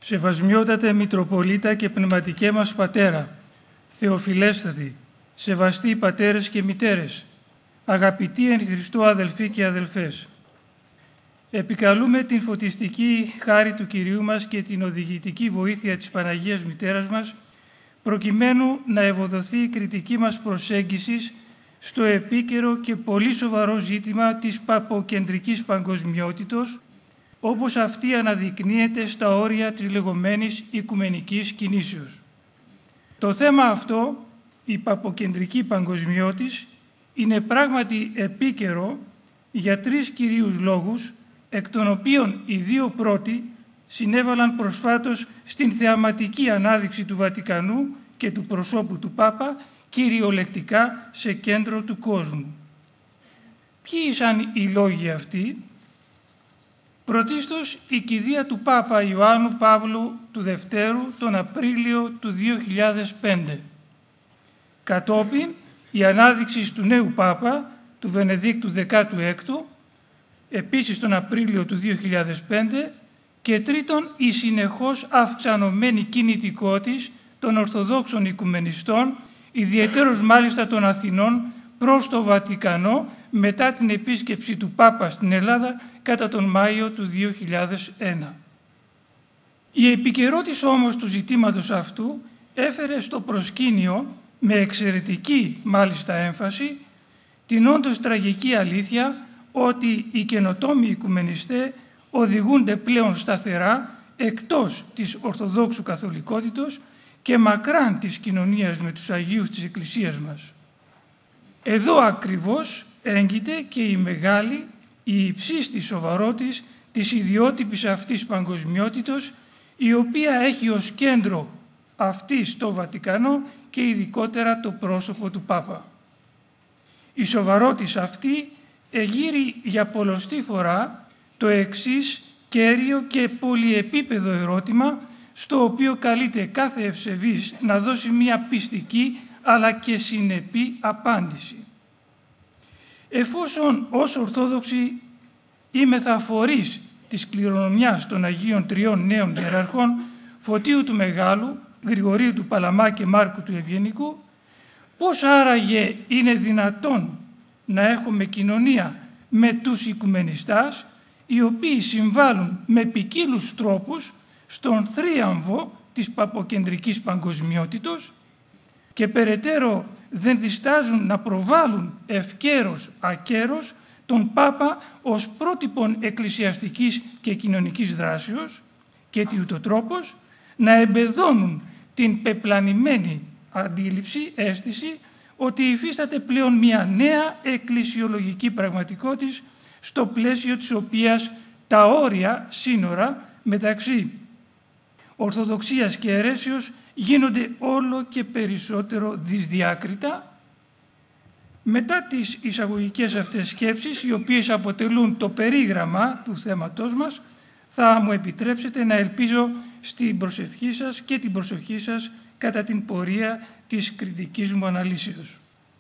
Σεβασμιότατε Μητροπολίτα και Πνευματικέ μας Πατέρα, Θεοφιλέστατοι, σεβαστοί πατέρες και μητέρες, αγαπητοί εν Χριστώ αδελφοί και αδελφές. Επικαλούμε την φωτιστική χάρη του Κυρίου μας και την οδηγητική βοήθεια της Παναγίας Μητέρας μας, προκειμένου να ευοδοθεί η κριτική μας προσέγγιση στο επίκαιρο και πολύ σοβαρό ζήτημα της παποκεντρικής παγκοσμιότητος, όπως αυτή αναδεικνύεται στα όρια της λεγόμενης οικουμενικής κινήσεως. Το θέμα αυτό, η παποκεντρική παγκοσμιότης, είναι πράγματι επίκαιρο για τρεις κυρίους λόγους, εκ των οποίων οι δύο πρώτοι συνέβαλαν προσφάτως στην θεαματική ανάδειξη του Βατικανού και του προσώπου του Πάπα κυριολεκτικά σε κέντρο του κόσμου. Ποιοι ήσαν οι λόγοι αυτοί? Πρωτίστως η κηδεία του Πάπα Ιωάννου Παύλου του Δευτέρου τον Απρίλιο του 2005. Κατόπιν η ανάδειξη του νέου Πάπα, του Βενεδίκτου XVI, επίσης τον Απρίλιο του 2005, και τρίτον η συνεχώς αυξανωμένη κινητικότης των Ορθοδόξων Οικουμενιστών, ιδιαιτέρως μάλιστα των Αθηνών, προς το Βατικανό μετά την επίσκεψη του Πάπα στην Ελλάδα κατά τον Μάιο του 2001. Η επικαιρότης όμως του ζητήματος αυτού έφερε στο προσκήνιο, με εξαιρετική μάλιστα έμφαση, την όντως τραγική αλήθεια ότι οι καινοτόμοι οικουμενιστές οδηγούνται πλέον σταθερά εκτός της Ορθοδόξου Καθολικότητος και μακράν της κοινωνίας με τους Αγίους της Εκκλησίας μας. Εδώ ακριβώς έγκυται και η μεγάλη, η υψίστη σοβαρότης της ιδιότυπης αυτής παγκοσμιότητος, η οποία έχει ως κέντρο αυτής το Βατικανό και ειδικότερα το πρόσωπο του Πάπα. Η σοβαρότης αυτή εγείρει για πολλοστή φορά το εξής κέριο και πολυεπίπεδο ερώτημα, στο οποίο καλείται κάθε ευσεβής να δώσει μια πιστική αλλά και συνεπή απάντηση. Εφόσον ως Ορθόδοξοι είμεθα φορείς της κληρονομιάς των Αγίων Τριών Νέων Ιεραρχών, Φωτίου του Μεγάλου, Γρηγορίου του Παλαμά και Μάρκου του Ευγενικού, πώς άραγε είναι δυνατόν να έχουμε κοινωνία με τους οικουμενιστάς, οι οποίοι συμβάλλουν με ποικίλους τρόπους στον θρίαμβο της παποκεντρικής παγκοσμιότητος και περαιτέρω δεν διστάζουν να προβάλλουν ευκαίρος ακέρος τον Πάπα ως πρότυπον εκκλησιαστικής και κοινωνικής δράσεως και τι ούτω τρόπος να εμπεδώνουν την πεπλανημένη αντίληψη, αίσθηση ότι υφίσταται πλέον μια νέα εκκλησιολογική πραγματικότητα στο πλαίσιο της οποίας τα όρια σύνορα μεταξύ Ορθοδοξίας και αιρέσεως γίνονται όλο και περισσότερο δυσδιάκριτα. Μετά τις εισαγωγικές αυτές σκέψεις, οι οποίες αποτελούν το περίγραμμα του θέματός μας, θα μου επιτρέψετε να ελπίζω στην προσευχή σας και την προσοχή σας κατά την πορεία της κριτικής μου αναλύσεως.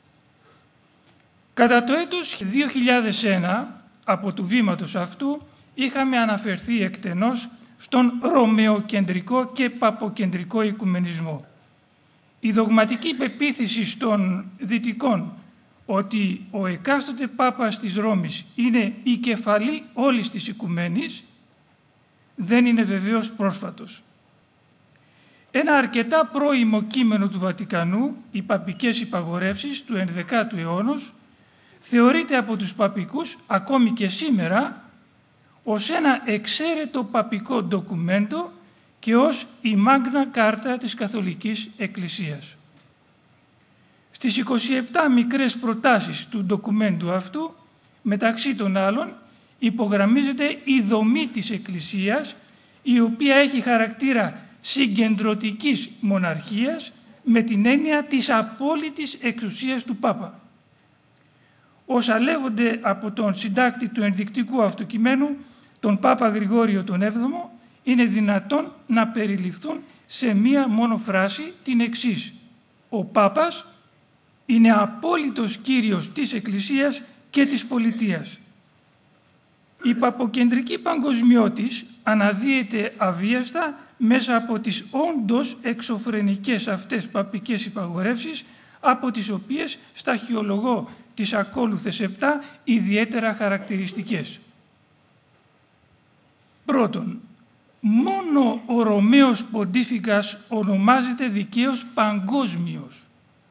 Κατά το έτος 2001, από του βήματος αυτού, είχαμε αναφερθεί εκτενώς στον ρωμαιοκεντρικό και παποκεντρικό οικουμενισμό. Η δογματική πεποίθηση των Δυτικών ότι ο εκάστοτε Πάπας της Ρώμης είναι η κεφαλή όλης της οικουμένης δεν είναι βεβαίως πρόσφατος. Ένα αρκετά πρώιμο κείμενο του Βατικανού, οι παπικές υπαγορεύσεις του 11ου αιώνα, θεωρείται από τους παπικούς ακόμη και σήμερα ως ένα εξαίρετο παπικό ντοκουμέντο και ως η Μάγνα Κάρτα της Καθολικής Εκκλησίας. Στις 27 μικρές προτάσεις του ντοκουμέντου αυτού, μεταξύ των άλλων, υπογραμμίζεται η δομή της Εκκλησίας, η οποία έχει χαρακτήρα συγκεντρωτικής μοναρχίας με την έννοια της απόλυτης εξουσίας του Πάπα. Όσα λέγονται από τον συντάκτη του ενδεικτικού αυτοκειμένου, τον Πάπα Γρηγόριο τον 7ο, είναι δυνατόν να περιληφθούν σε μία μόνο φράση, την εξής: ο Πάπας είναι απόλυτος κύριος της Εκκλησίας και της πολιτείας. Η παποκεντρική παγκοσμιώτης αναδύεται αβίαστα μέσα από τις όντως εξωφρενικές αυτές παπικές υπαγορεύσεις, από τις οποίες σταχυολογώ τις ακόλουθες 7 ιδιαίτερα χαρακτηριστικές. Πρώτον, μόνο ο Ρωμαίος Ποντίφικας ονομάζεται δικαίως παγκόσμιος.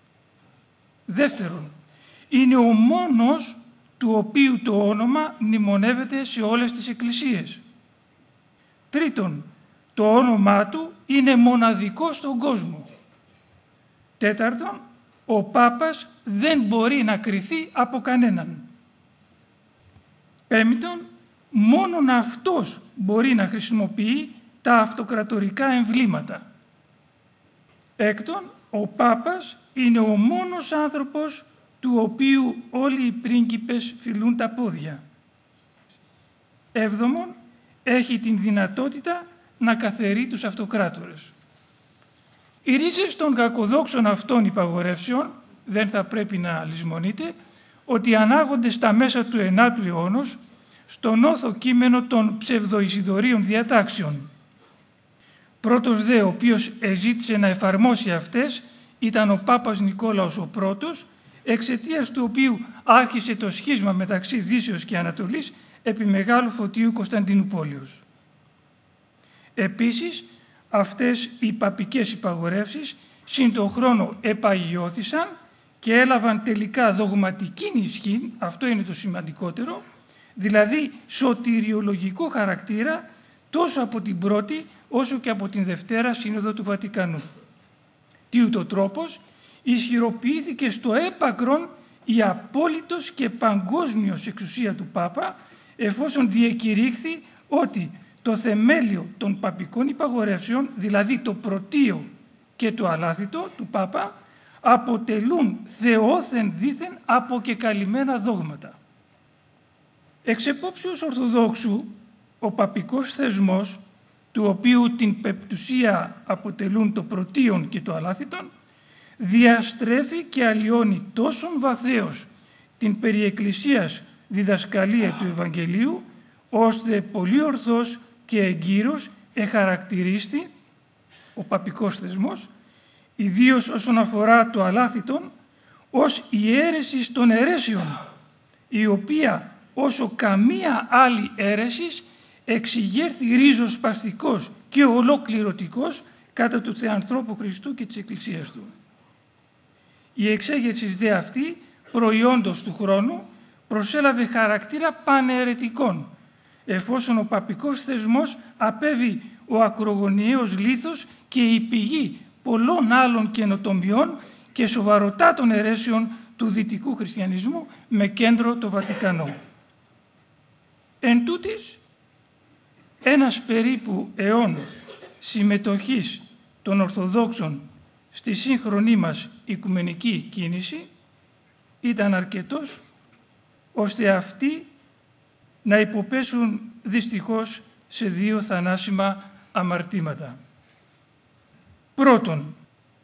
Δεύτερον, είναι ο μόνος του οποίου το όνομα μνημονεύεται σε όλες τις εκκλησίες. Τρίτον, το όνομά του είναι μοναδικό στον κόσμο. Τέταρτον, ο Πάπας δεν μπορεί να κριθεί από κανέναν. Πέμπτον, μόνον αυτός μπορεί να χρησιμοποιεί τα αυτοκρατορικά εμβλήματα. Έκτον, ο Πάπας είναι ο μόνος άνθρωπος του οποίου όλοι οι πρίγκιπες φιλούν τα πόδια. Έβδομον, έχει την δυνατότητα να καθαιρεί τους αυτοκράτορες. Οι ρίζες των κακοδόξων αυτών υπαγορεύσεων δεν θα πρέπει να λησμονείτε ότι ανάγονται στα μέσα του 9ου αιώνος στον όθο κείμενο των ψευδοϊσιδωρίων διατάξεων. Πρώτος δε ο οποίος εζήτησε να εφαρμόσει αυτές ήταν ο Πάπας Νικόλαος ο Πρώτος, εξαιτίας του οποίου άρχισε το σχίσμα μεταξύ Δύσεως και Ανατολής επί Μεγάλου Φωτίου Κωνσταντινουπόλεως. Επίσης, αυτές οι παπικές υπαγορεύσεις συν τον χρόνο επαγιώθησαν και έλαβαν τελικά δογματική ισχύ, αυτό είναι το σημαντικότερο, δηλαδή σωτηριολογικό χαρακτήρα τόσο από την πρώτη όσο και από την Δευτέρα Σύνοδο του Βατικανού. Τι ούτω τρόπος ισχυροποιήθηκε στο έπακρον η απόλυτος και παγκόσμιος εξουσία του Πάπα, εφόσον διακηρύχθη ότι το θεμέλιο των παπικών υπαγορεύσεων, δηλαδή το πρωτείο και το αλάθητο του Πάπα, αποτελούν θεόθεν δήθεν αποκεκαλυμμένα δόγματα. Εξ επόψεως Ορθοδόξου, ο παπικός θεσμός, του οποίου την πεπτουσία αποτελούν το πρωτείον και το αλάθητον, διαστρέφει και αλλοιώνει τόσον βαθέως την περί εκκλησίας διδασκαλία του Ευαγγελίου, ώστε πολύ ορθώς και εγκύρως εχαρακτηρίστη ο παπικός θεσμός, ιδίως όσον αφορά το αλάθητον, ως η αίρεση των αιρέσεων, η οποία όσο καμία άλλη αίρεσης εξηγέρθη ριζοσπαστικός και ολοκληρωτικός κατά του Θεανθρώπου Χριστού και της Εκκλησίας Του. Η εξέγερση δε αυτή, προϊόντος του χρόνου, προσέλαβε χαρακτήρα παναιρετικών, εφόσον ο παπικός θεσμός απέβη ο ακρογωνιαίος λίθος και η πηγή πολλών άλλων καινοτομιών και σοβαροτάτων αιρέσεων του δυτικού χριστιανισμού με κέντρο το Βατικανό. Εν τούτης, ένας περίπου αιών συμμετοχής των Ορθοδόξων στη σύγχρονή μας οικουμενική κίνηση ήταν αρκετός ώστε αυτοί να υποπέσουν δυστυχώς σε 2 θανάσιμα αμαρτήματα. Πρώτον,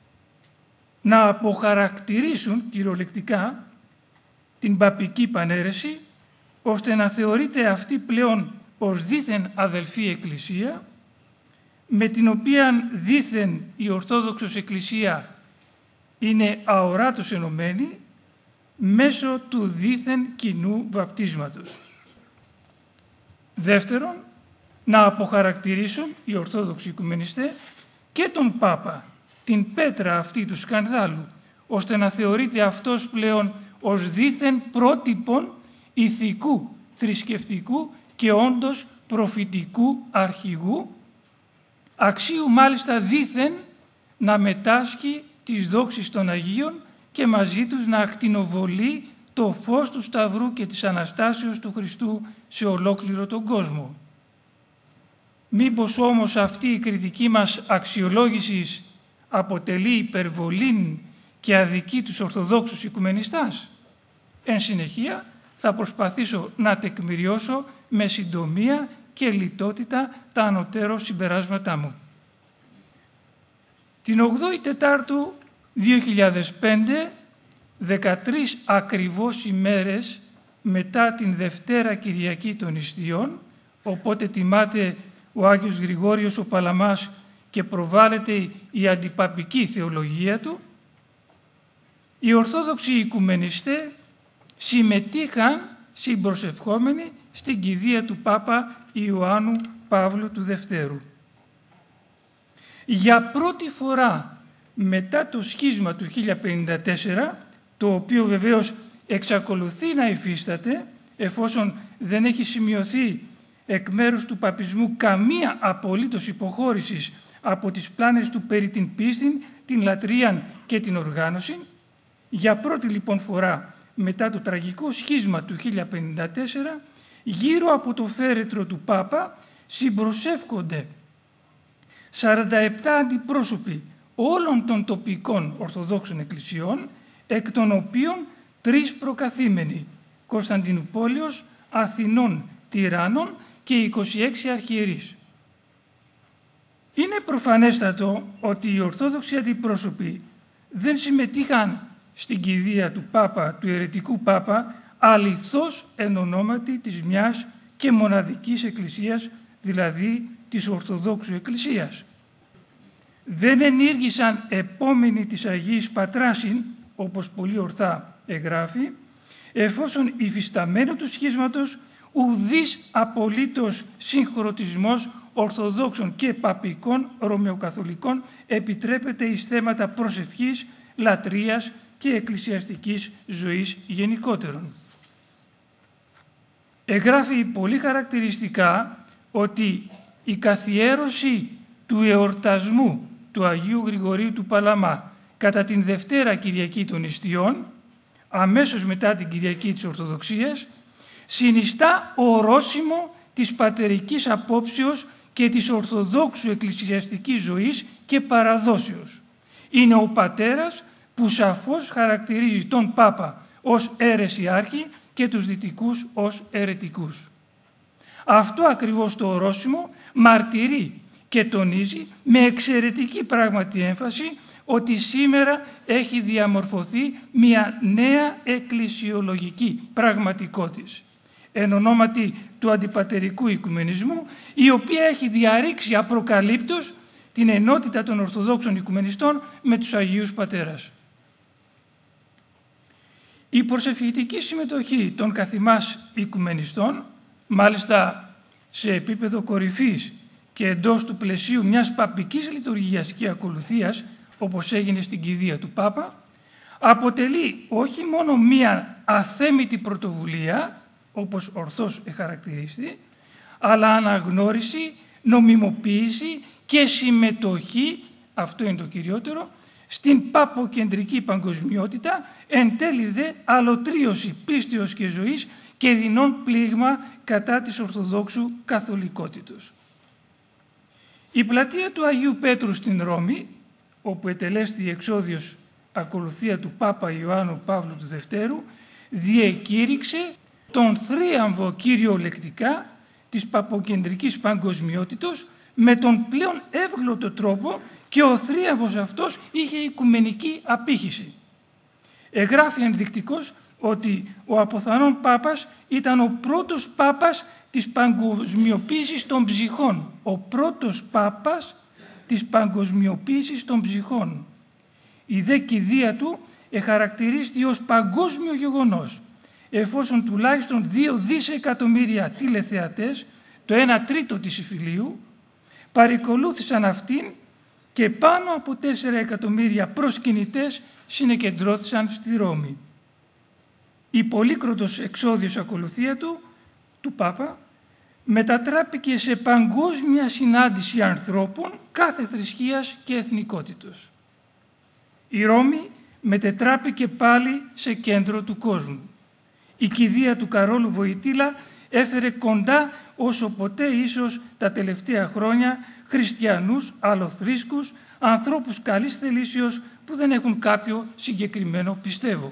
να αποχαρακτηρίσουν κυριολεκτικά την παπική παναίρεση, ώστε να θεωρείται αυτή πλέον ως δήθεν αδελφή εκκλησία, με την οποία δήθεν η Ορθόδοξος Εκκλησία είναι αοράτως ενωμένη μέσω του δήθεν κοινού βαπτίσματος. Δεύτερον, να αποχαρακτηρίσουν οι Ορθόδοξοι Οικουμενιστές και τον Πάπα, την πέτρα αυτή του σκανδάλου, ώστε να θεωρείται αυτός πλέον ως δήθεν πρότυπον ηθικού, θρησκευτικού και όντως προφητικού αρχηγού, αξίου μάλιστα δήθεν να μετάσχει τις δόξεις των Αγίων και μαζί τους να ακτινοβολεί το φως του Σταυρού και της Αναστάσεως του Χριστού σε ολόκληρο τον κόσμο. Μήπως όμως αυτή η κριτική μας αξιολόγηση αποτελεί υπερβολή και αδική τους Ορθοδόξους Οικουμενιστάς? Εν συνεχεία θα προσπαθήσω να τεκμηριώσω με συντομία και λιτότητα τα ανωτέρω συμπεράσματά μου. Την 8η Τετάρτου 2005, 13 ακριβώς ημέρες μετά την Δευτέρα Κυριακή των Ιστιών, οπότε τιμάται ο Άγιος Γρηγόριος ο Παλαμάς και προβάλλεται η αντιπαπική θεολογία του, οι Ορθόδοξοι οικουμενιστές συμμετείχαν συμπροσευχόμενοι στην κηδεία του Πάπα Ιωάννου Παύλου του Δευτέρου. Για πρώτη φορά μετά το σχίσμα του 1054, το οποίο βεβαίως εξακολουθεί να υφίσταται, εφόσον δεν έχει σημειωθεί εκ μέρους του παπισμού καμία απολύτως υποχώρηση από τις πλάνες του περί την πίστην, την λατρείαν και την οργάνωση, για πρώτη λοιπόν φορά μετά το τραγικό σχίσμα του 1054, γύρω από το φέρετρο του Πάπα συμπροσεύκονται 47 αντιπρόσωποι όλων των τοπικών Ορθοδόξων εκκλησιών, εκ των οποίων 3 προκαθήμενοι, Κωνσταντινουπόλεως, Αθηνών, Τυράννων και 26 αρχιερείς. Είναι προφανέστατο ότι οι Ορθόδοξοι αντιπρόσωποι δεν συμμετείχαν στην κηδεία του Πάπα, του αιρετικού Πάπα, αληθώς εν ονόματι της μιας και μοναδικής εκκλησίας, δηλαδή της Ορθοδόξου Εκκλησίας. Δεν ενήργησαν επόμενοι της Αγίας Πατράσιν, όπως πολύ ορθά εγγράφει, εφόσον υφισταμένο του σχίσματος ουδής απολύτως συγχρονισμός Ορθοδόξων και Παπικών Ρωμαιοκαθολικών επιτρέπεται εις θέματα προσευχής, λατρείας και εκκλησιαστικής ζωής γενικότερον. Εγγράφει πολύ χαρακτηριστικά ότι η καθιέρωση του εορτασμού του Αγίου Γρηγορίου του Παλαμά κατά την Δευτέρα Κυριακή των Ιστιών, αμέσως μετά την Κυριακή της Ορθοδοξίας, συνιστά ορόσημο της πατερικής απόψεως και της Ορθοδόξου εκκλησιαστικής ζωής και παραδόσεως. Είναι ο πατέρας που σαφώς χαρακτηρίζει τον Πάπα ως αίρεσιάρχη και τους δυτικούς ως αιρετικούς. Αυτό ακριβώς το ορόσημο μαρτυρεί και τονίζει με εξαιρετική πράγματι έμφαση ότι σήμερα έχει διαμορφωθεί μια νέα εκκλησιολογική πραγματικότητα εν ονόματι του αντιπατερικού οικουμενισμού, η οποία έχει διαρρήξει απροκαλύπτως την ενότητα των Ορθοδόξων οικουμενιστών με τους Αγίους Πατέρας. Η προσευχητική συμμετοχή των καθημάς οικουμενιστών, μάλιστα σε επίπεδο κορυφής και εντός του πλαισίου μιας παπικής λειτουργίας και ακολουθίας, όπως έγινε στην κηδεία του Πάπα, αποτελεί όχι μόνο μία αθέμητη πρωτοβουλία, όπως ορθώς εχαρακτηρίστη, αλλά αναγνώριση, νομιμοποίηση και συμμετοχή, αυτό είναι το κυριότερο, στην παποκεντρική παγκοσμιότητα, εν τέλει δε αλωτρίωση πίστεως και ζωής και δεινών πλήγμα κατά της Ορθοδόξου καθολικότητος. Η πλατεία του Αγίου Πέτρου στην Ρώμη, όπου ετελέστη η εξόδιος ακολουθία του Πάπα Ιωάννου Παύλου του Δευτέρου, διεκήρυξε τον θρίαμβο κυριολεκτικά της παποκεντρικής παγκοσμιότητος με τον πλέον εύγλωτο τρόπο, και ο θρίαμβος αυτός είχε οικουμενική απήχηση. Εγγράφει ενδεικτικός ότι ο αποθανών Πάπας ήταν ο πρώτος Πάπας της παγκοσμιοποίησης των ψυχών. Ο πρώτος Πάπας της παγκοσμιοποίησης των ψυχών. Η δε κηδεία του εχαρακτηρίστη ως παγκόσμιο γεγονός, εφόσον τουλάχιστον 2 δισεκατομμύρια τηλεθεατές, το 1/3 της υφηλίου, παρακολούθησαν αυτήν και πάνω από 4 εκατομμύρια προσκυνητές συνεκεντρώθησαν στη Ρώμη. Η πολύκροτος εξόδιος ακολουθία του Πάπα μετατράπηκε σε παγκόσμια συνάντηση ανθρώπων κάθε θρησκείας και εθνικότητος. Η Ρώμη μετετράπηκε πάλι σε κέντρο του κόσμου. Η κηδεία του Καρόλου Βοητήλα έφερε κοντά όσο ποτέ ίσως τα τελευταία χρόνια χριστιανούς, αλλοθρήσκους, ανθρώπους καλής θελήσεως που δεν έχουν κάποιο συγκεκριμένο πιστεύω.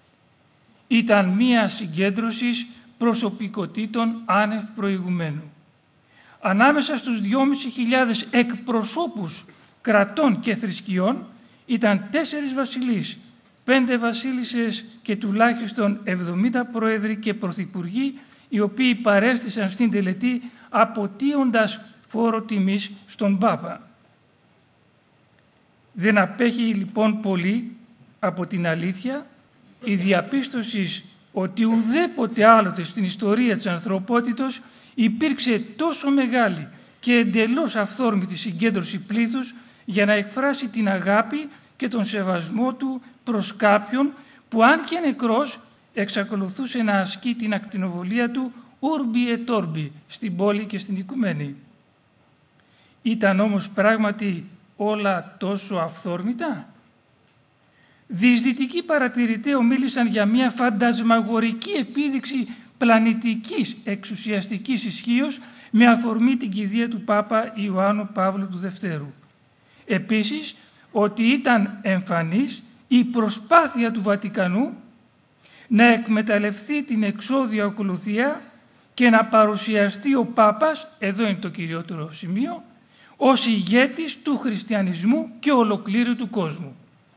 Ήταν μία συγκέντρωση προσωπικότητων άνευ προηγουμένου. Ανάμεσα στους 2.500 εκπροσώπους κρατών και θρησκειών ήταν 4 βασιλείς, 5 βασίλισσες και τουλάχιστον 70 πρόεδροι και πρωθυπουργοί, οι οποίοι παρέστησαν στην τελετή αποτείοντας φόρο τιμής στον Πάπα. Δεν απέχει λοιπόν πολύ από την αλήθεια η διαπίστωση ότι ουδέποτε άλλοτε στην ιστορία της ανθρωπότητος υπήρξε τόσο μεγάλη και εντελώς αυθόρμητη συγκέντρωση πλήθους για να εκφράσει την αγάπη και τον σεβασμό του προς κάποιον που, αν και νεκρός, εξακολουθούσε να ασκεί την ακτινοβολία του urbi et orbi στην πόλη και στην οικουμένη. Ήταν όμως πράγματι όλα τόσο αυθόρμητα? Διεισδυτικοί παρατηρητές μίλησαν για μια φαντασμαγορική επίδειξη πλανητικής εξουσιαστικής ισχύως με αφορμή την κηδεία του Πάπα Ιωάννου Παύλου του Δευτέρου. Επίσης, ότι ήταν εμφανής η προσπάθεια του Βατικανού να εκμεταλλευτεί την εξώδια ακολουθία και να παρουσιαστεί ο Πάπας, εδώ είναι το κυριότερο σημείο, ως ηγέτης του χριστιανισμού και ολοκλήρου του κόσμου.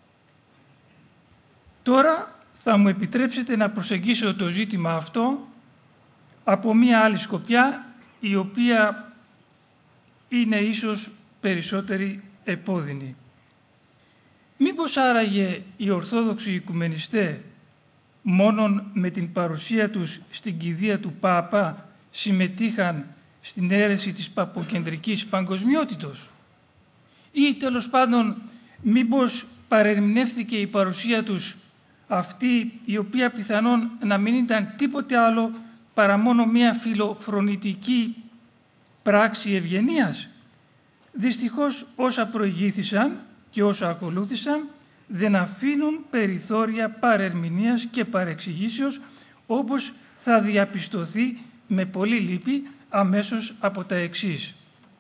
Τώρα θα μου επιτρέψετε να προσεγγίσω το ζήτημα αυτό από μία άλλη σκοπιά, η οποία είναι ίσως περισσότερη επώδυνη. Μήπως άραγε οι Ορθόδοξοι Οικουμενιστές μόνον με την παρουσία τους στην κηδεία του Πάπα συμμετείχαν στην αίρεση της παποκεντρικής παγκοσμιότητος? Ή τέλος πάντων μήπως παρερμηνεύθηκε η παρουσία τους αυτή, η οποία πιθανόν να μην ήταν τίποτε άλλο παρά μόνο μία φιλοφρονητική πράξη ευγενίας? Δυστυχώς όσα προηγήθησαν και όσα ακολούθησαν δεν αφήνουν περιθώρια παρερμηνίας και παρεξηγήσεως, όπως θα διαπιστωθεί με πολύ λύπη αμέσως από τα εξής.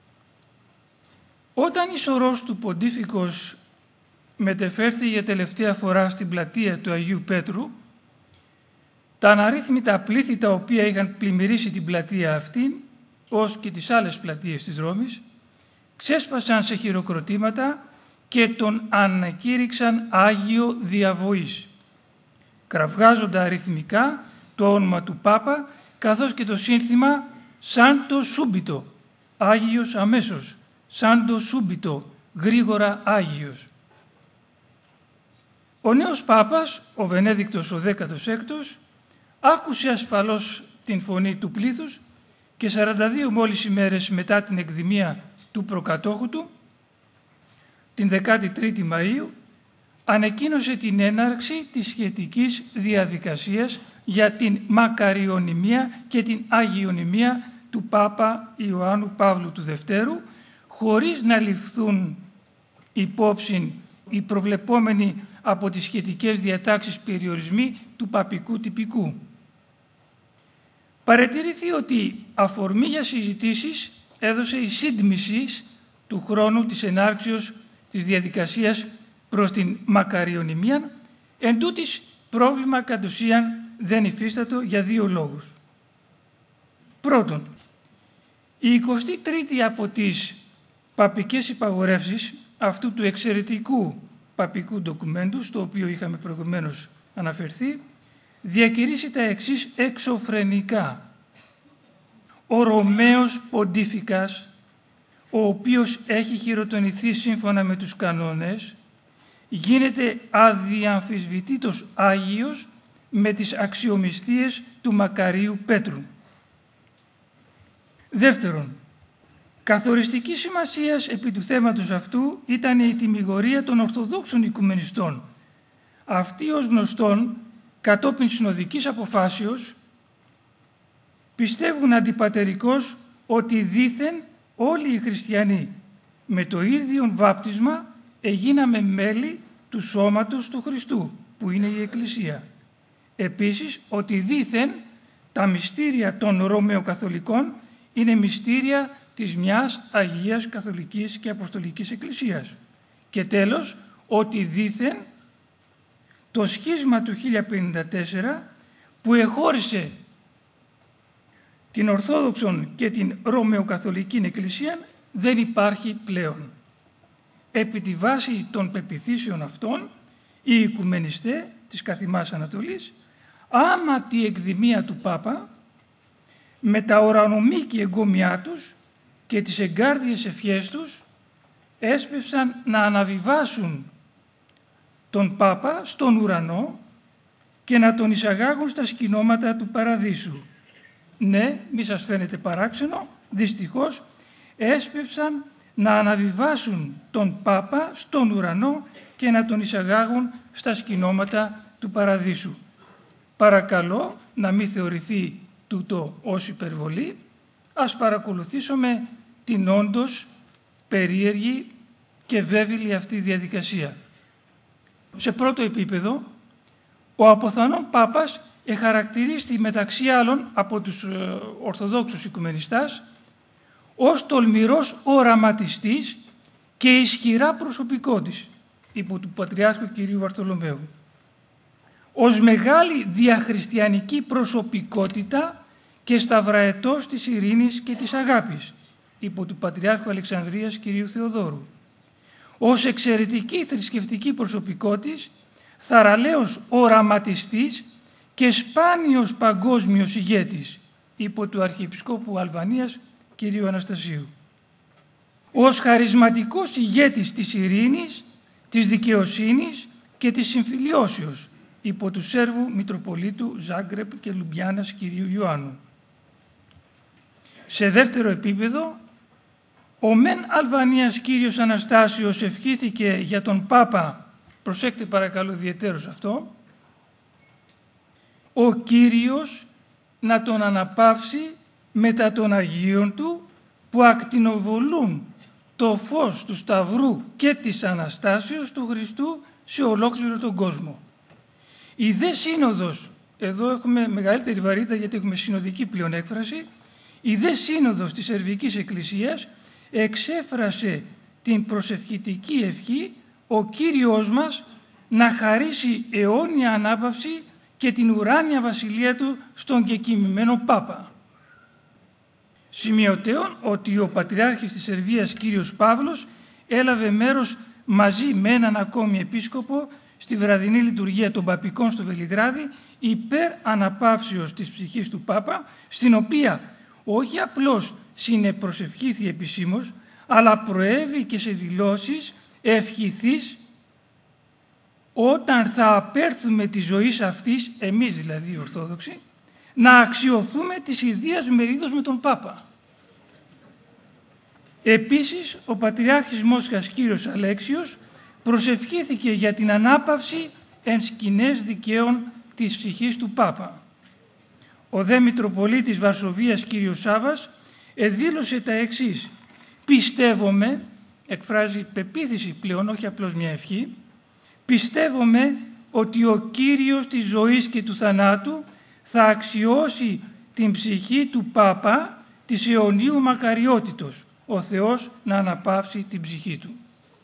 Όταν η σωρός του Ποντίφικος μετεφέρθη για τελευταία φορά στην πλατεία του Αγίου Πέτρου, τα αναρρύθμιτα πλήθη τα οποία είχαν πλημμυρίσει την πλατεία αυτή, ως και τις άλλες πλατείες της Ρώμης, ξέσπασαν σε χειροκροτήματα και τον ανακήρυξαν Άγιο Διαβοής, κραυγάζοντα αριθμικά το όνομα του Πάπα, καθώς και το σύνθημα «Σάντο Σούμπιτο», Άγιος αμέσως, «Σάντο Σούμπιτο», γρήγορα Άγιος. Ο νέος Πάπας, ο Βενέδικτος ο 16ος, άκουσε ασφαλώς την φωνή του πλήθους και 42 μόλις ημέρες μετά την εκδημία του προκατόχου του, την 13η Μαΐου, ανεκοίνωσε την έναρξη της σχετικής διαδικασίας για την μακαριονυμία και την αγιονυμία του Πάπα Ιωάννου Παύλου του Δευτέρου, χωρίς να ληφθούν υπόψη οι προβλεπόμενοι από τις σχετικές διατάξεις περιορισμοί του παπικού τυπικού. Παρατηρήθη ότι αφορμή για συζητήσεις έδωσε η σύντμηση του χρόνου της ενάρξεως της διαδικασίας προς την μακαριονυμία, εν τούτης πρόβλημα κατ' ουσίαν δεν υφίστατο για δύο λόγους. Πρώτον, η 23η από τις παπικές υπαγορεύσεις αυτού του εξαιρετικού παπικού ντοκουμέντου, στο οποίο είχαμε προηγουμένως αναφερθεί, διακηρύσει τα εξής εξωφρενικά. Ο Ρωμαίος Ποντίφικας, ο οποίος έχει χειροτονηθεί σύμφωνα με τους κανόνες, γίνεται αδιαμφισβητήτως Άγιος με τις αξιομιστίες του Μακαρίου Πέτρου. Δεύτερον, καθοριστική σημασίας επί του θέματος αυτού ήταν η τιμιγορία των Ορθοδόξων Οικουμενιστών. Αυτοί ως γνωστόν, κατόπιν συνοδικής αποφάσεως, πιστεύουν αντιπατερικώς ότι δήθεν όλοι οι χριστιανοί με το ίδιο βάπτισμα έγιναμε μέλη του σώματος του Χριστού, που είναι η Εκκλησία. Επίσης, ότι δήθεν τα μυστήρια των Ρωμαιοκαθολικών είναι μυστήρια της μιας Αγίας Καθολικής και Αποστολικής Εκκλησίας. Και τέλος, ότι δήθεν το σχίσμα του 1054 που εχώρισε την Ορθόδοξον και την Ρωμαιοκαθολική Εκκλησία δεν υπάρχει πλέον. Επί τη βάση των πεποιθήσεων αυτών, οι οικουμενιστές της καθημάς Ανατολής, άμα τη εκδημία του Πάπα, με τα ουρανομίκη εγκόμια τους και τις εγκάρδιες ευχές τους, έσπευσαν να αναβιβάσουν τον Πάπα στον ουρανό και να τον εισαγάγουν στα σκηνώματα του Παραδείσου. Ναι, μη σας φαίνεται παράξενο, δυστυχώς έσπευσαν να αναβιβάσουν τον Πάπα στον ουρανό και να τον εισαγάγουν στα σκηνώματα του Παραδείσου. Παρακαλώ να μην θεωρηθεί τούτο ως υπερβολή, ας παρακολουθήσουμε την όντως περίεργη και βέβηλη αυτή διαδικασία. Σε πρώτο επίπεδο, ο αποθανόν Πάπας εχαρακτηρίστη μεταξύ άλλων από τους Ορθοδόξους Οικουμενιστάς ως τολμηρός οραματιστής και ισχυρά προσωπικότης υπό του Πατριάρχου κ. Βαρθολομαίου. Ως μεγάλη διαχριστιανική προσωπικότητα και σταυραετός της ειρήνης και της αγάπης υπό του Πατριάρχου Αλεξανδρίας κ. Θεοδόρου. Ως εξαιρετική θρησκευτική προσωπικότης, θαραλέος οραματιστής και σπάνιος παγκόσμιος ηγέτης υπό του Αρχιεπισκόπου Αλβανίας κ. Αναστασίου. Ως χαρισματικός ηγέτης της ειρήνης, της δικαιοσύνης και της συμφιλιώσεως υπό του Σέρβου Μητροπολίτου Ζάγκρεπ και Λουμπιάνας κ. Ιωάννου. Σε δεύτερο επίπεδο, ο μεν Αλβανίας Κύριος Αναστάσιος ευχήθηκε για τον Πάπα, προσέξτε παρακαλώ ιδιαιτέρως αυτό, ο Κύριος να τον αναπαύσει μετά των Αγίων του που ακτινοβολούν το φως του Σταυρού και της Αναστάσεως του Χριστού σε ολόκληρο τον κόσμο. Η δε σύνοδος, εδώ έχουμε μεγαλύτερη βαρύτητα γιατί έχουμε συνοδική πλέον έκφραση, η δε σύνοδος της Σερβικής Εκκλησίας εξέφρασε την προσευχητική ευχή ο Κύριος μας να χαρίσει αιώνια ανάπαυση και την ουράνια βασιλεία του στον κεκοιμημένο Πάπα. Σημειωτέων ότι ο Πατριάρχης της Σερβίας Κύριος Παύλος έλαβε μέρος μαζί με έναν ακόμη επίσκοπο στη βραδινή λειτουργία των Παπικών στο Βελιγράδι υπέρ αναπαύσεως της ψυχής του Πάπα, στην οποία όχι απλώς συνεπροσευχήθη επισήμως, αλλά προέβη και σε δηλώσεις ευχηθείς όταν θα απέρθουμε τη ζωή αυτής, εμείς δηλαδή οι Ορθόδοξοι, να αξιοθούμε της ιδίας μερίδος με τον Πάπα. Επίσης, ο Πατριάρχης Μόσχας Κύριος Αλέξιος προσευχήθηκε για την ανάπαυση εν σκηνές δικαίων της ψυχής του Πάπα. Ο δε Μητροπολίτης Βαρσοβίας Κύριος Σάβας εδήλωσε τα εξής: «Πιστεύομαι», εκφράζει πεποίθηση πλέον, όχι απλώς μια ευχή, «πιστεύομαι ότι ο Κύριος της ζωής και του θανάτου θα αξιώσει την ψυχή του Πάπα της αιωνίου μακαριότητος, ο Θεός να αναπαύσει την ψυχή του».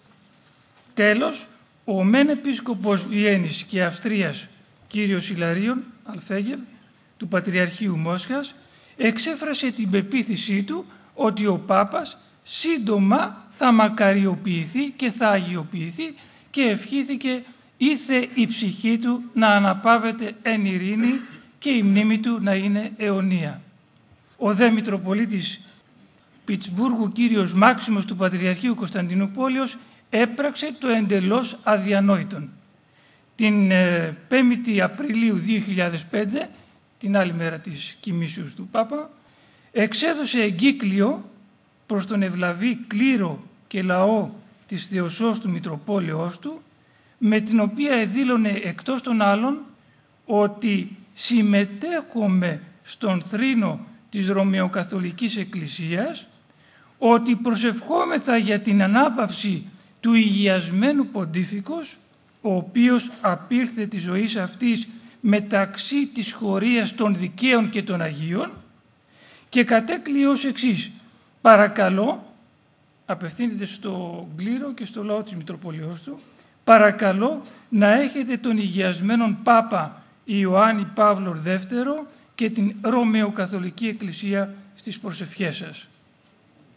Τέλος, ο μεν επίσκοπος Βιέννης και Αυστρίας Κύριος Ιλαρίων Αλφέγευ του Πατριαρχείου Μόσχας εξέφρασε την πεποίθησή του ότι ο Πάπας σύντομα θα μακαριοποιηθεί και θα αγιοποιηθεί και ευχήθηκε ήθε η ψυχή του να αναπαύεται εν ειρήνη και η μνήμη του να είναι αιωνία. Ο δε Μητροπολίτης Πιτσβούργου Κύριος Μάξιμος του Πατριαρχείου Κωνσταντινούπολεως έπραξε το εντελώς αδιανόητον. Την 5η Απριλίου 2005, την άλλη μέρα της κοιμήσεως του Πάπα, εξέδωσε εγκύκλιο προς τον ευλαβή κλήρο και λαό της Θεοσώστου Μητροπόλεως του, με την οποία εδήλωνε εκτός των άλλων ότι συμμετέχουμε στον θρήνο της Ρωμαιοκαθολικής Εκκλησίας, ότι προσευχόμεθα για την ανάπαυση του υγιασμένου Ποντίφικος, ο οποίος απήρθε τη ζωή αυτής μεταξύ της χωρίας των δικαίων και των Αγίων, και κατέκλει ως εξής: παρακαλώ, απευθύνεται στο κλήρο και στο λαό της Μητροπολιός του, παρακαλώ να έχετε τον υγιασμένον Πάπα Ιωάννη Παύλο δεύτερο και την Ρωμαιοκαθολική Εκκλησία στις προσευχές σας.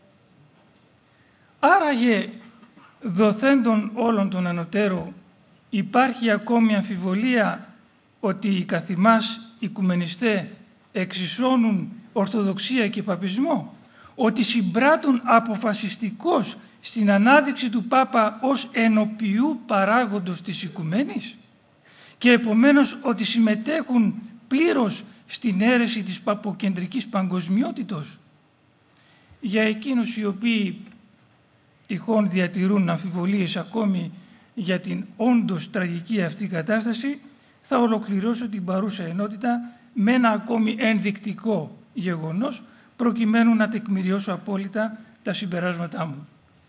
Άραγε, δοθέντων όλων των ανωτέρω υπάρχει ακόμη αμφιβολία ότι οι καθημάς οικουμενιστέ εξισώνουν Ορθοδοξία και Παπισμό, ότι συμπράττουν αποφασιστικώς στην ανάδειξη του Πάπα ως ενοποιού παράγοντος της οικουμένης και επομένως ότι συμμετέχουν πλήρως στην αίρεση της παποκεντρικής παγκοσμιότητος. Για εκείνους οι οποίοι τυχόν διατηρούν αμφιβολίες ακόμη για την όντως τραγική αυτή κατάσταση, θα ολοκληρώσω την παρούσα ενότητα με ένα ακόμη ενδεικτικό γεγονός, προκειμένου να τεκμηριώσω απόλυτα τα συμπεράσματά μου.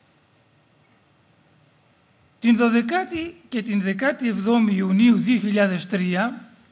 Την 12η και την 17η Ιουνίου 2003,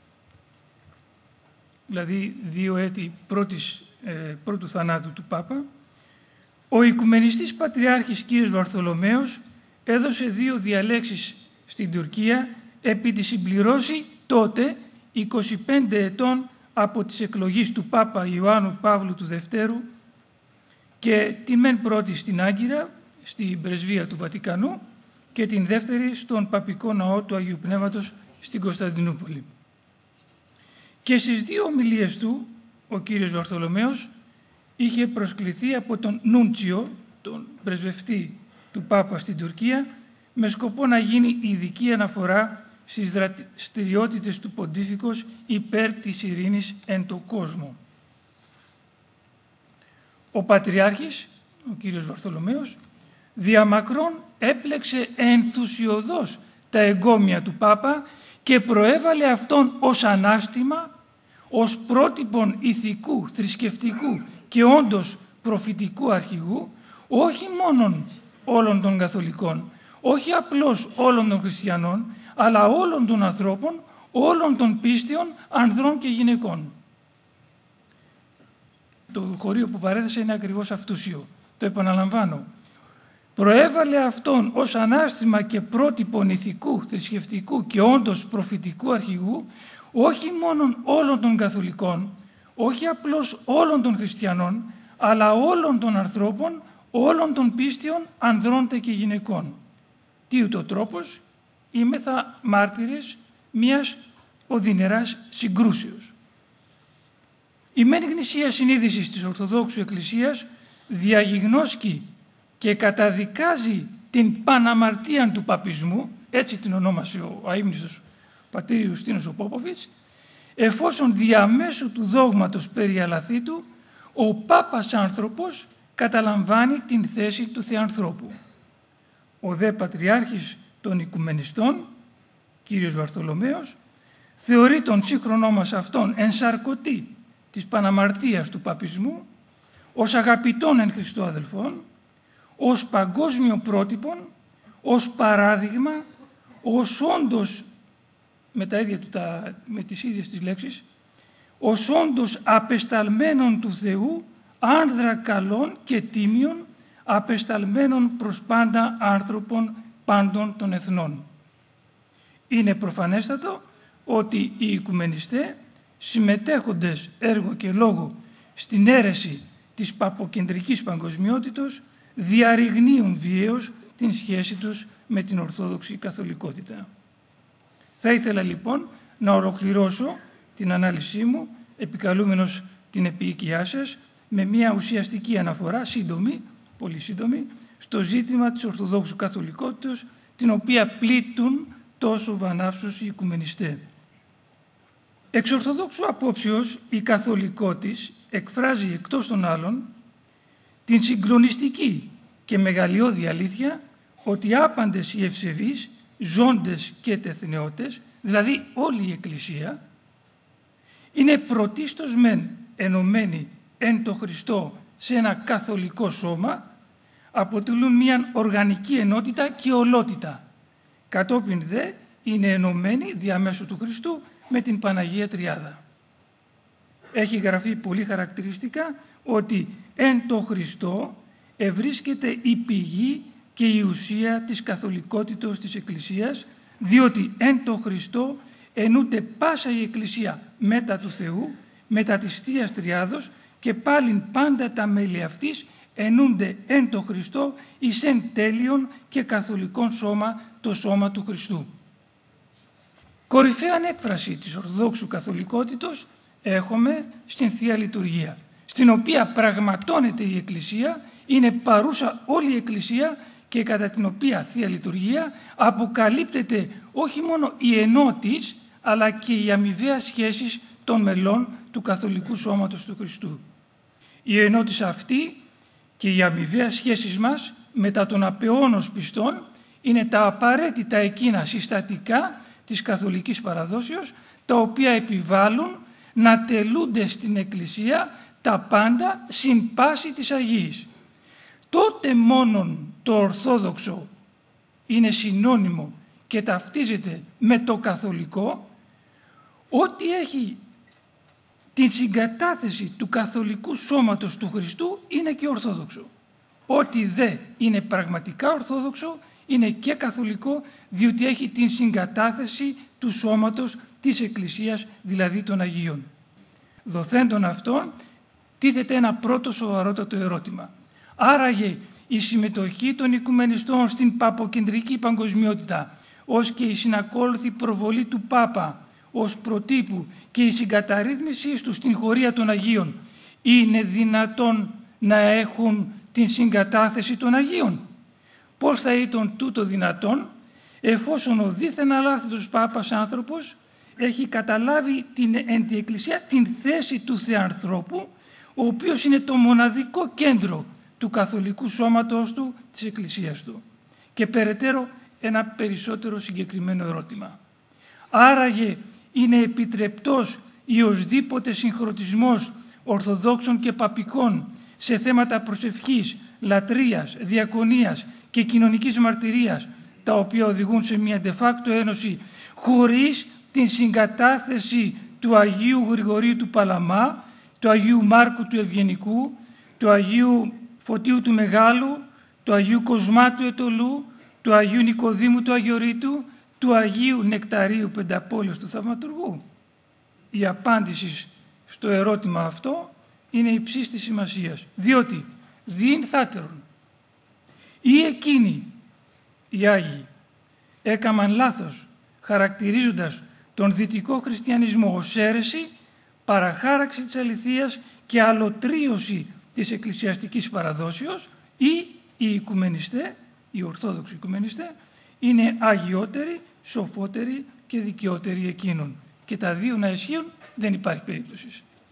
δηλαδή 2 έτη πρώτου θανάτου του Πάπα, ο Οικουμενιστής Πατριάρχης κ. Βαρθολομαίος έδωσε 2 διαλέξεις στην Τουρκία επί τη συμπληρώση τότε 25 ετών από τις εκλογές του Πάπα Ιωάννου Παύλου του Δευτέρου και την μεν πρώτη στην Άγκυρα, στην πρεσβεία του Βατικανού, και την δεύτερη στον Παπικό Ναό του Αγίου Πνεύματος στην Κωνσταντινούπολη. Και στις 2 ομιλίες του, ο κύριος Βαρθολομαίος είχε προσκληθεί από τον Νούντσιο, τον πρεσβευτή του Πάπα στην Τουρκία, με σκοπό να γίνει ειδική αναφορά στις δραστηριότητες του Ποντίφικος υπέρ της ειρήνης εν το κόσμο. Ο Πατριάρχης, ο κύριος Βαρθολομαίος, διαμακρών έπλεξε ενθουσιωδώς τα εγκόμια του Πάπα και προέβαλε αυτόν ως ανάστημα, ως πρότυπον ηθικού, θρησκευτικού και όντως προφητικού αρχηγού, όχι μόνον όλων των καθολικών, όχι απλώς όλων των χριστιανών, αλλά όλων των ανθρώπων, όλων των πίστεων, ανδρών και γυναικών. Το χωρίο που παρέθεσε είναι ακριβώς αυτούσιο. Το επαναλαμβάνω. Προέβαλε αυτόν ως ανάστημα και πρότυπον ηθικού, θρησκευτικού και όντως προφητικού αρχηγού, όχι μόνον όλων των καθολικών, όχι απλώς όλων των χριστιανών, αλλά όλων των ανθρώπων, όλων των πίστεων, ανδρών και γυναικών. Τι ούτω τρόπος, είμεθα μάρτυρες μιας οδυνηράς συγκρούσεως. Η μεν γνησία συνείδησης της Ορθοδόξου Εκκλησίας διαγιγνώσκει και καταδικάζει την παναμαρτία του παπισμού, έτσι την ονόμασε ο αείμνηστος πατήρ Ιουστίνος ο Πόποβιτς, εφόσον διαμέσου του δόγματος περί αλαθήτου ο Πάπας άνθρωπος καταλαμβάνει την θέση του Θεανθρώπου. Ο δε Πατριάρχης των Οικουμενιστών, κύριος Βαρθολομαίος, θεωρεί τον σύγχρονό μας αυτόν ενσαρκωτή της παναμαρτίας του παπισμού, ως αγαπητών εν Χριστώ αδελφών, ως παγκόσμιο πρότυπον, ως παράδειγμα, ως όντως, με τις ίδιες τις λέξεις, ως όντως απεσταλμένων του Θεού, άνδρα καλών και τίμιων, απεσταλμένων προς πάντα άνθρωπον πάντων των εθνών. Είναι προφανέστατο ότι οι οικουμενιστέ, συμμετέχοντες έργο και λόγο στην αίρεση της παποκεντρικής παγκοσμιότητος, διαρριγνύουν βιαίως την σχέση τους με την Ορθόδοξη Καθολικότητα. Θα ήθελα λοιπόν να ολοκληρώσω την ανάλυση μου, επικαλούμενος την επίοικιά σας, με μια ουσιαστική αναφορά, σύντομη, πολύ σύντομη, στο ζήτημα της Ορθοδόξου Καθολικότητας, την οποία πλήττουν τόσο βανάυσους οι οικουμενιστέ. Εξ Ορθοδόξου απόψεως, η καθολικότης εκφράζει εκτός των άλλων την συγκλονιστική και μεγαλειώδη αλήθεια ότι άπαντες οι ευσεβείς, ζώντες και τεθνεώτες, δηλαδή όλη η Εκκλησία, είναι πρωτίστως μεν ενωμένοι εν το Χριστό σε ένα καθολικό σώμα, αποτελούν μια οργανική ενότητα και ολότητα. Κατόπιν δε είναι ενωμένοι διαμέσου του Χριστού με την Παναγία Τριάδα. Έχει γραφεί πολύ χαρακτηριστικά ότι εν το Χριστό ευρίσκεται η πηγή και η ουσία της καθολικότητος της Εκκλησίας, διότι εν το Χριστό ενούται πάσα η Εκκλησία μετά του Θεού, μετά της Θείας Τριάδος, και πάλιν πάντα τα μέλη αυτής ενούνται εν το Χριστό εις εν τέλειον και καθολικόν σώμα, το σώμα του Χριστού. Κορυφαία ανέκφραση της Ορθοδόξου Καθολικότητος έχουμε στην Θεία Λειτουργία, στην οποία πραγματώνεται η Εκκλησία, είναι παρούσα όλη η Εκκλησία και κατά την οποία Θεία Λειτουργία αποκαλύπτεται όχι μόνο η ενότης, αλλά και η αμοιβαία σχέση των μελών του Καθολικού Σώματος του Χριστού. Η ενότης αυτή και η αμοιβαία σχέση μας μετά των απαιώνως πιστών είναι τα απαραίτητα εκείνα συστατικά της καθολικής παραδόσεως, τα οποία επιβάλλουν να τελούνται στην Εκκλησία τα πάντα συν πάση της Αγίας. Τότε μόνον το Ορθόδοξο είναι συνώνυμο και ταυτίζεται με το Καθολικό, ό,τι έχει την συγκατάθεση του Καθολικού Σώματος του Χριστού είναι και Ορθόδοξο. Ό,τι δε είναι πραγματικά Ορθόδοξο είναι και Καθολικό, διότι έχει την συγκατάθεση του Σώματος της Εκκλησίας, δηλαδή των Αγίων. Δοθέντων αυτών, τίθεται ένα πρώτο σοβαρότατο ερώτημα. Άραγε η συμμετοχή των οικουμενιστών στην παποκεντρική παγκοσμιότητα, ως και η συνακόλουθη προβολή του Πάπα ως προτύπου και η συγκαταρρύθμιση του στην χωρία των Αγίων, είναι δυνατόν να έχουν την συγκατάθεση των Αγίων? Πώς θα ήταν τούτο δυνατόν, εφόσον ο δίθεν αλάθητος Πάπας άνθρωπος έχει καταλάβει εν τη Εκκλησία την θέση του Θεανθρώπου, ο οποίος είναι το μοναδικό κέντρο του καθολικού σώματος του, της Εκκλησίας του. Και περαιτέρω ένα περισσότερο συγκεκριμένο ερώτημα. Άραγε είναι επιτρεπτός ή οσδήποτε συγχρονισμός Ορθοδόξων και Παπικών σε θέματα προσευχής, λατρείας, διακονίας και κοινωνικής μαρτυρίας, τα οποία οδηγούν σε μια de facto ένωση χωρίς την συγκατάθεση του Αγίου Γρηγορίου του Παλαμά, του Αγίου Μάρκου του Ευγενικού, του Αγίου Φωτίου του Μεγάλου, του Αγίου Κοσμά του Ετωλού, του Αγίου Νικοδήμου του Αγιορείτου, του Αγίου Νεκταρίου Πενταπόλεως του Θαυματουργού? Η απάντηση στο ερώτημα αυτό είναι υψής της σημασίας, διότι διήν θάτερον ή εκείνοι οι Άγιοι έκαμαν λάθος χαρακτηρίζοντας τον δυτικό χριστιανισμό ως αίρεση, παραχάραξη της αληθείας και αλωτρίωση της εκκλησιαστικής παραδόσεως, ή οι οικουμενιστές, οι ορθόδοξοι οικουμενιστές, είναι αγιότεροι, σοφότεροι και δικαιότεροι εκείνων. Και τα δύο να ισχύουν δεν υπάρχει περίπτωση.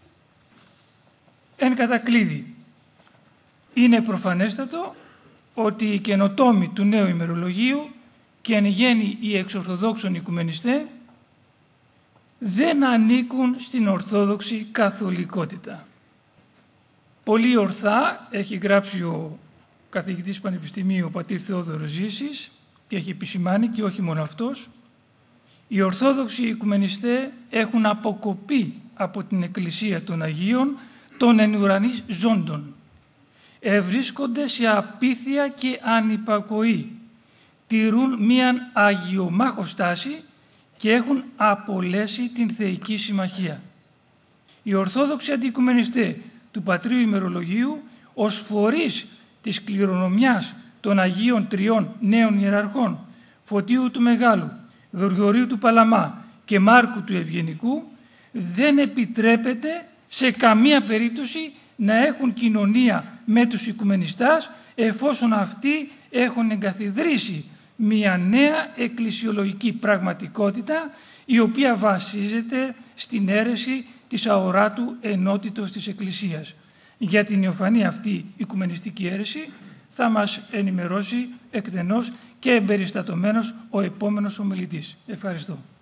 Εν κατακλείδη, είναι προφανέστατο ότι οι καινοτόμοι του νέου ημερολογίου και εν γέννη οι εξορθοδόξων οικουμενιστές δεν ανήκουν στην ορθόδοξη καθολικότητα. Πολύ ορθά έχει γράψει ο καθηγητής Πανεπιστημίου, ο πατήρ Θεόδωρος Ζήσης, και έχει επισημάνει, και όχι μόνο αυτός, οι ορθόδοξοι οικουμενιστές έχουν αποκοπεί από την Εκκλησία των Αγίων των εν ουρανής ζώντων. Ευρίσκονται σε απίθεια και ανυπακοή, τηρούν μίαν αγιομάχο στάση και έχουν απολέσει την θεϊκή συμμαχία. Οι ορθόδοξοι αντιοικουμενιστές του Πατρίου Ημερολογίου ως φορείς της κληρονομιάς των Αγίων Τριών Νέων Ιεραρχών, Φωτίου του Μεγάλου, Γρηγορίου του Παλαμά και Μάρκου του Ευγενικού, δεν επιτρέπεται σε καμία περίπτωση να έχουν κοινωνία με τους οικουμενιστάς, εφόσον αυτοί έχουν εγκαθιδρύσει μια νέα εκκλησιολογική πραγματικότητα, η οποία βασίζεται στην αίρεση της αοράτου ενότητος της Εκκλησίας. Για την ιωφανή αυτή οικουμενιστική αίρεση θα μας ενημερώσει εκτενώς και εμπεριστατωμένος ο επόμενος ομιλητής. Ευχαριστώ.